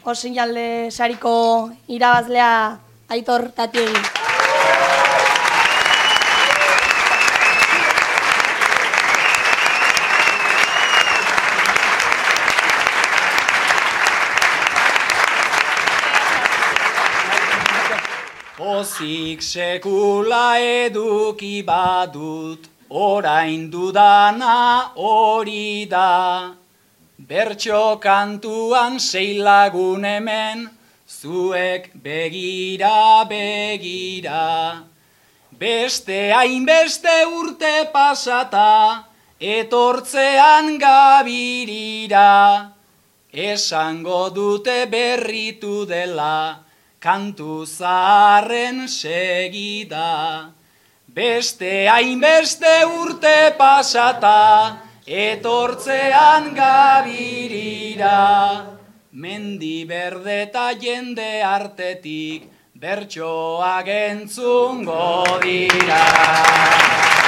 Osinalde sariko irabazlea Aitor Tatiegi. Pozik sekula eduki badut, orain dudana hori da. Bertso kantuan 6 lagun hemen, zuek begira, begira. Beste hainbeste urte pasata, etortzean gabirira. Esango dute berritu dela, kantu zaharren segida. Beste hainbeste urte pasata, etortzean gabirira. Mendi berde eta jende artetik, bertsoak entzungo dira.